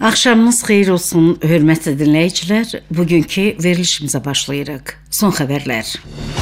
Axşamınız xeyir olsun, hörmətli dinləyicilər. Bugünkü verilişimizə başlayırıq. Son xəbərlər.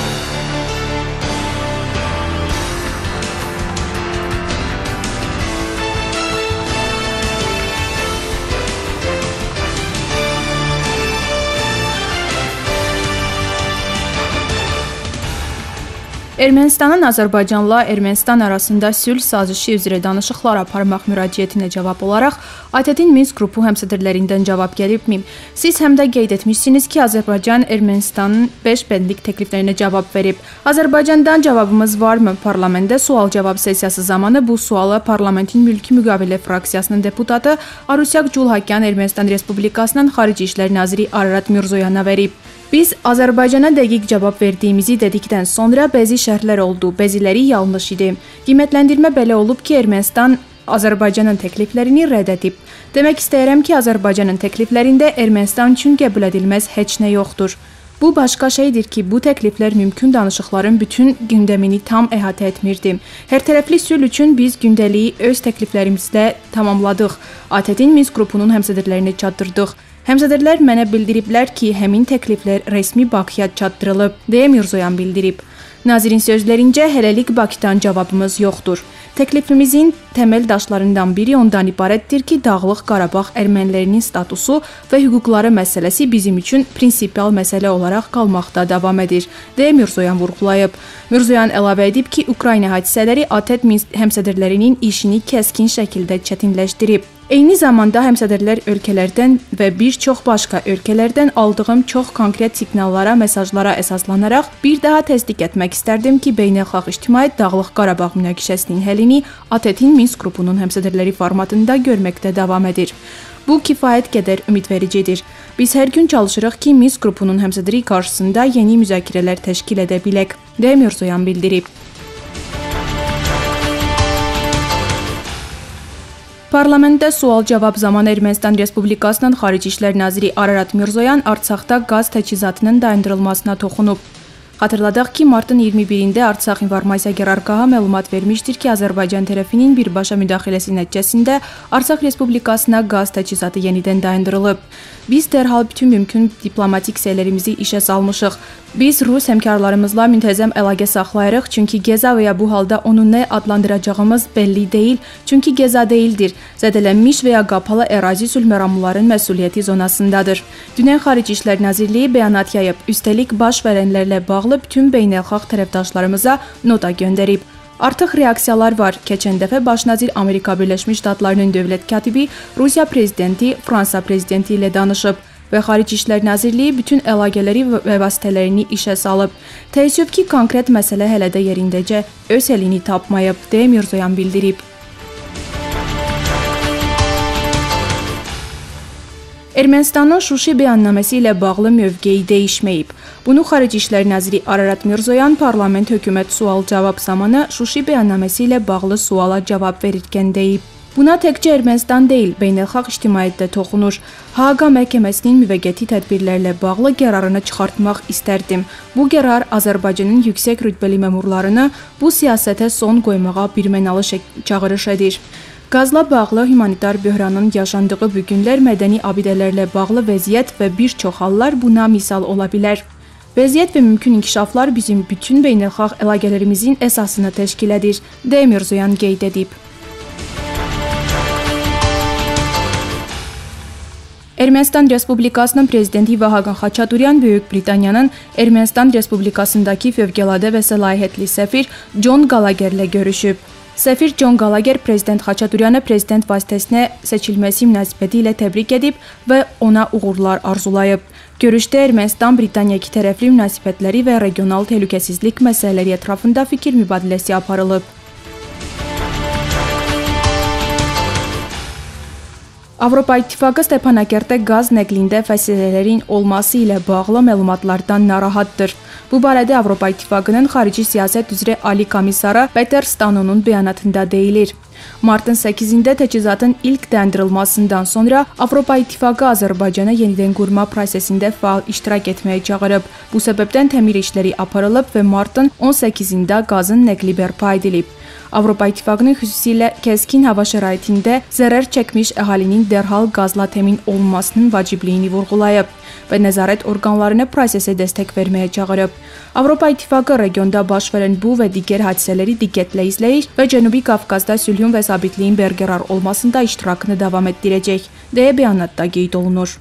Ermənistanın Azərbaycanla Ermənistan arasında sülh sazişi üzrə danışıqlar aparmaq müraciətinə cavab olaraq ATƏT-in Minsk qrupu həmsədrlərindən cavab gəlibmi? Siz həm də qeyd etmişsiniz ki, Azərbaycan Ermənistanın 5 bəndlik təkliflərinə cavab verib. Azərbaycandan cavabımız varmı? Parlamentdə sual-cavab sessiyası zamanı bu sualı parlamentin mülki müqavilə fraksiyasının deputatı Arusyak Culhakyan Ermənistan Respublikasının Xarici İşlər naziri Ararat Mirzoyana verib. Biz Azərbaycana dəqiq cavab verdiyimizi dedikdən sonra bəzi şərhlər oldu, bəziləri yanlış idi. Qiymətləndirmə belə olub ki, Ermənistan Azərbaycanın təkliflərini rədd edib. Demək istəyirəm ki, Azərbaycanın təkliflərində Ermənistan üçün qəbul edilməz heç nə yoxdur. Bu başqa şeydir ki, bu təkliflər mümkün danışıqların bütün gündəmini tam əhatə etmirdi. Hərtərəfli sülh üçün biz gündəliyi öz təkliflərimizlə tamamladıq. ATƏT-in Minsk qrupunun həmsədrlərini çatdırdıq. Həmsədrlər mənə bildiriblər ki, həmin təkliflər rəsmi Bakıya çatdırılıb, deyə Mirzoyan bildirib. Nazirin sözlərincə, hələlik Bakıdan cavabımız yoxdur. Təklifimizin təməl daşlarından biri ondan ibarətdir ki, Dağlıq Qarabağ ermənilərinin statusu və hüquqları məsələsi bizim üçün prinsipial məsələ olaraq qalmaqda davam edir, deyə Mirzoyan vurğulayıb. Mirzoyan əlavə edib ki, Ukrayna hadisələri ATƏT Minsk həmsədrlərinin işini kəskin şəkildə çətinləşdirib. Eyni zamanda həmsədrlər ölkələrdən və bir çox başqa ölkələrdən aldığım çox konkret siqnallara, mesajlara əsaslanaraq bir daha təsdiq etmək istərdim ki, beynəlxalq ictimaiyyət Dağlıq Qarabağ münaqişəsinin həllini ATƏT-in Minsk qrupunun həmsədrləri formatında görməkdə davam edir. Bu kifayət qədər ümidvericidir. Biz hər gün çalışırıq ki, Minsk qrupunun həmsədri qarşısında yeni müzakirələr təşkil edə bilək, deyə Mirzoyan bildirib. Parlamentdə sual-cavab zamanı Ermənistan Respublikasının Xarici İşlər naziri Ararat Mirzoyan Artsaqda qaz təchizatının dayandırılmasına toxunub. Xatırladaq ki, martın 21-də Artsaq İnformasiya Qərargahı məlumat vermişdir ki, Azərbaycan tərəfinin birbaşa müdaxiləsi nəticəsində Artsaq Respublikasına qaz təchizatı yenidən dayandırılıb. Biz dərhal bütün mümkün diplomatik səylərimizi işə salmışıq. Biz Rus həmkarlarımızla müntəzəm əlaqə saxlayırıq, çünki Geza və ya bu halda onu nə adlandıracağımız bəlli deyil, çünki Geza deyildir. Zədələnmiş və ya qapalı ərazi sülh məramlıların məsuliyyəti zonasındadır. Dünən Xarici İşlər Nazirliyi bəyanat yayıb, üstəlik baş verənlərlə bağlı bütün beynəlxalq tərəfdaşlarımıza nota göndərib. Artıq reaksiyalar var. Keçən dəfə baş nazir Amerika Birləşmiş Ştatlarının dövlət katibi Rusiya prezidenti, Fransa prezidenti ilə danışıb və Xarici İşlər Nazirliyi bütün əlaqələri və vasitələrini işə salıb. Təəssüf ki, konkret məsələ hələ də yerindəcə öz əlini tapmayıb, deyə Mirzoyan bildirib. Ermənistanın Şuşi bəyannaməsi ilə bağlı mövqeyi dəyişməyib. Bunu Xarici İşlər naziri Ararat Mirzoyan parlament hökumət sual-cavab zamanı Şuşi bəyannaməsi ilə bağlı suala cavab verirkən deyib. Buna təkcə Ermənistan deyil, beynəlxalq ictimaiyyət də toxunur. Haaqa məhkəməsinin müvəqqəti tədbirlərlə bağlı qərarını çıxartmaq istərdim. Bu qərar Azərbaycanın yüksək rütbəli məmurlarını bu siyasətə son qoymağa birmənalı çağırış edir. Qazla bağlı humanitar böhranın yaşandığı bu günlər mədəni abidələrlə bağlı vəziyyət və bir çox hallar buna misal ola bilər. Vəziyyət və mümkün inkişaflar bizim bütün beynəlxalq əlaqələrimizin əsasını təşkil edir, deyə Mirzoyan qeyd edib. Ermənistan Respublikasının prezidenti Vahaqan Xaçaturian Böyük Britaniyanın Ermənistan Respublikasındakı fövqəladə və səlahiyyətli səfir John Gallagherlə görüşüb. Səfir John Gallagher prezident Xaçaturianı prezident vasitəsinə seçilməsi münasibətilə təbrik edib və ona uğurlar arzulayıb. Görüşdə Ermənistan-Britaniya ikitərəfli münasibətləri və regional təhlükəsizlik məsələləri ətrafında fikir mübadiləsi aparılıb. Avropa İttifaqı Stepanakert qaz nəqlində fəsilələrin olması ilə bağlı məlumatlardan narahatdır. Bu barədə Avropa İttifaqının xarici siyasət üzrə Ali komissarı Peter Stano'nun bəyanatında deyilir. Martın 8-də təchizatın ilk dayandırılmasından sonra Avropa İttifaqı Azərbaycana yenidən qurma prosesində fəal iştirak etməyə çağırıb. Bu səbəbdən təmir işləri aparılıb və martın 18-də qazın nəqli bərpa edilib. Avropa İttifaqının xüsusilə kəskin hava şəraitində zərər çəkmiş əhalinin dərhal qazla təmin olunmasının vacibliyini vurğulayıb və nəzarət orqanlarına prosesə dəstək verməyə çağırıb. Avropa İttifaqı regionda baş verən bu və digər hadisələri diqqətlə izləyir və Cənubi Qafqazda sülhün və sabitliyin bərqərar olmasında iştirakını davam etdirəcək, deyə bəyanatda qeyd olunur.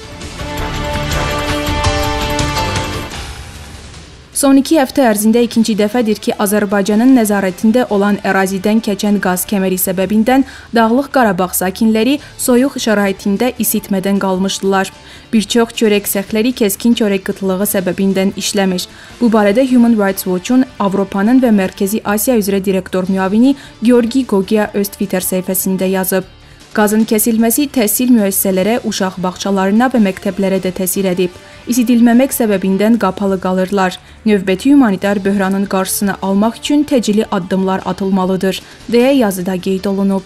Son 2 həftə ərzində ikinci dəfədir ki, Azərbaycanın nəzarətində olan ərazidən keçən qaz kəməri səbəbindən Dağlıq Qarabağ sakinləri soyuq şəraitində isitmədən qalmışdılar. Bir çox çörək səxləri kəskin çörək qıtlığı səbəbindən işləmir. Bu barədə Human Rights Watch-un Avropanın və Mərkəzi Asiya üzrə direktor müavini Georgi Gogia öz Twitter səhifəsində yazıb. Qazın kəsilməsi təhsil müəssisələrə, uşaq bağçalarına və məktəblərə də təsir edib. İsidilməmək səbəbindən qapalı qalırlar. Növbəti humanitar böhranın qarşısını almaq üçün təcili addımlar atılmalıdır, deyə yazıda qeyd olunub.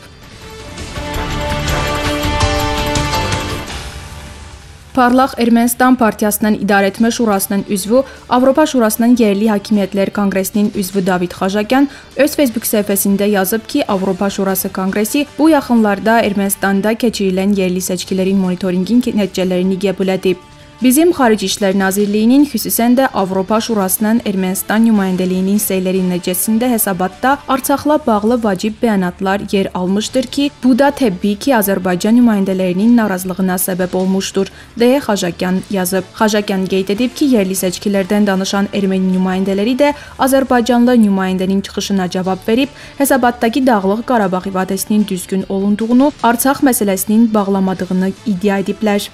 Parlaq Ermənistan Partiyasının İdarəetmə Şurasının üzvü, Avropa Şurasının Yerli Hakimiyyətlər Konqresinin üzvü David Xajakyan öz Facebook səhifəsində yazıb ki, Avropa Şurası Konqresi bu yaxınlarda Ermənistanda keçirilən yerli seçkilərin monitorinqin nəticələrini qəbul edib. Bizim Xarici İşlər Nazirliyinin, xüsusən də Avropa Şurasının Ermənistan nümayəndəliyinin səyləri nəticəsində hesabatda Artsaqla bağlı vacib bəyanatlar yer almışdır ki, bu da təbii ki, Azərbaycan nümayəndələrinin narazılığına səbəb olmuşdur, deyə Xajakyan yazıb. Xajakyan qeyd edib ki, yerli seçkilərdən danışan erməni nümayəndələri də Azərbaycanlı nümayəndənin çıxışına cavab verib, hesabatdakı Dağlıq Qarabağ ifadəsinin düzgün olunduğunu, Artsaq məsələsinin bağlamadığını iddia ediblər.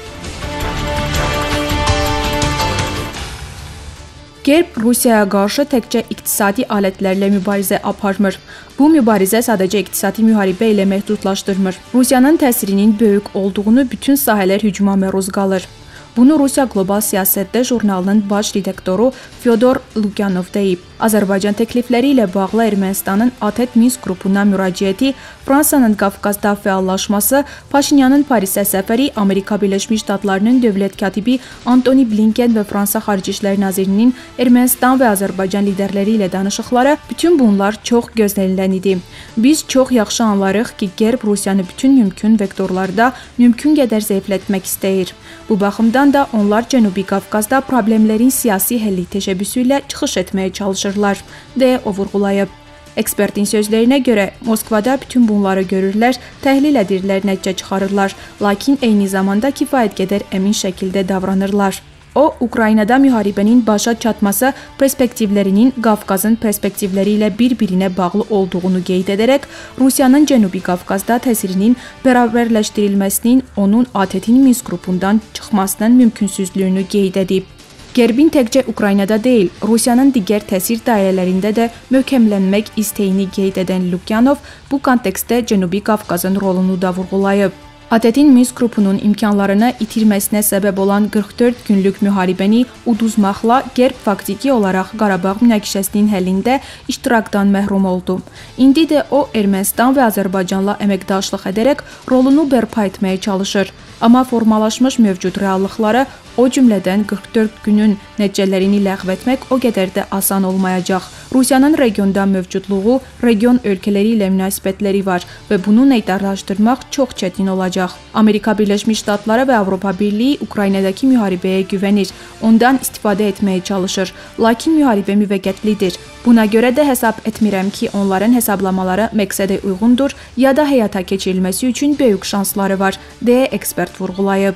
Qərb Rusiyaya qarşı təkcə iqtisadi alətlərlə mübarizə aparmır. Bu mübarizə sadəcə iqtisadi müharibə ilə məhdudlaşdırmır. Rusiyanın təsirinin böyük olduğunu bütün sahələr hücuma məruz qalır. Bunu Rusiya Qlobal Siyasətdə jurnalının baş redaktoru Fyodor Lukyanov deyib. Azərbaycan təklifləri ilə bağlı Ermənistanın ATƏT Minsk qrupuna müraciəti, Fransanın Qafqazda fəallaşması, Paşinyanın Parisə səfəri, Amerika Birləşmiş Ştatlarının dövlət katibi Antony Blinken və Fransa Xarici İşlər Nazirinin Ermənistan və Azərbaycan liderləri ilə danışıqları, bütün bunlar çox gözlənilən idi. Biz çox yaxşı anlarıq ki, Qərb Rusiyanı bütün mümkün vektorlarda mümkün qədər zəiflətmək istəyir. Bu baxımdan da onlar Cənubi Qafqazda problemlərin siyasi həlli təşəbbüsü ilə çıxış etməyə çalışırlar, deyə o vurğulayıb. Ekspertin sözlərinə görə Moskvada bütün bunları görürlər, təhlil edirlər, nəticə çıxarırlar, lakin eyni zamanda kifayət qədər əmin şəkildə davranırlar. O, Ukraynada müharibənin başa çatması perspektivlərinin Qafqazın perspektivləri ilə bir-birinə bağlı olduğunu qeyd edərək, Rusiyanın Cənubi Qafqazda təsirinin bərabərləşdirilməsinin onun ATƏT-in Minsk qrupundan çıxmasının mümkünsüzlüyünü qeyd edib. Qərbin təkcə Ukraynada deyil, Rusiyanın digər təsir dairələrində də möhkəmlənmək istəyini qeyd edən Lukyanov bu kontekstdə Cənubi Qafqazın rolunu da vurğulayıb. ATƏT-in Minsk qrupunun imkanlarını itirməsinə səbəb olan 44 günlük müharibəni uduzmaqla Qərb faktiki olaraq Qarabağ münaqişəsinin həllində iştirakdan məhrum oldu. İndi də o, Ermənistan və Azərbaycanla əməkdaşlıq edərək rolunu bərpa etməyə çalışır. Amma formalaşmış mövcud reallıqları, o cümlədən 44 günün nəticələrini ləğv etmək o qədər də asan olmayacaq. Rusiyanın regionda mövcudluğu, region ölkələri ilə münasibətləri var və bunu neytarlaşdırmaq çox çətin olacaq. Amerika Birləşmiş Ştatları və Avropa Birliyi Ukraynadakı müharibəyə güvənir, ondan istifadə etməyə çalışır, lakin müharibə müvəqqətlidir. Buna görə də hesab etmirəm ki, onların hesablamaları məqsədə uyğundur ya da həyata keçirilməsi üçün böyük şansları var, deyə ekspert vurğulayıb.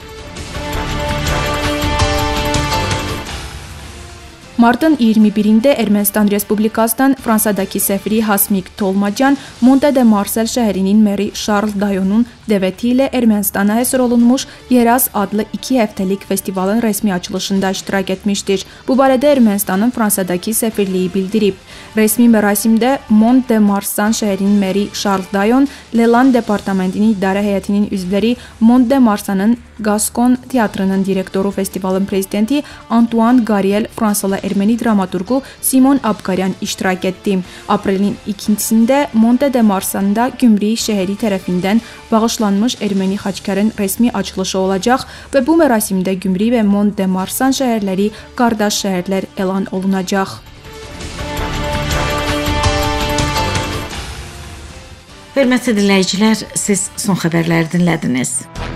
Martın 21-də Ermənistan Respublikasının Fransadakı səfiri Hasmik Tolmacan, Monte de Marsel şəhərinin meri Charles Dayonun dəvəti ilə Ermənistana həsr olunmuş Yeraz adlı 2 həftəlik festivalın rəsmi açılışında iştirak etmişdir. Bu barədə Ermənistanın Fransadakı səfirliyi bildirib. Rəsmi mərasimdə Monte de Marsan şəhərinin meri Charles Dayon, Lelan departamentinin idarə heyətinin üzvləri, Monte de Marsanın Gascon teatrının direktoru, festivalın prezidenti Antoine Gariel, Fransalı erməni dramaturqu Simon Abkaryan iştirak etdi. Aprelin 2-sində Monte de Marsanda Gümrük şəhəri tərəfindən bağışlanmış erməni xaçkarın rəsmi açılışı olacaq və bu mərasimdə Gümrük və Monte de Marsan şəhərləri qardaş şəhərlər elan olunacaq. Hörmətli dinləyicilər, siz son xəbərləri dinlədiniz.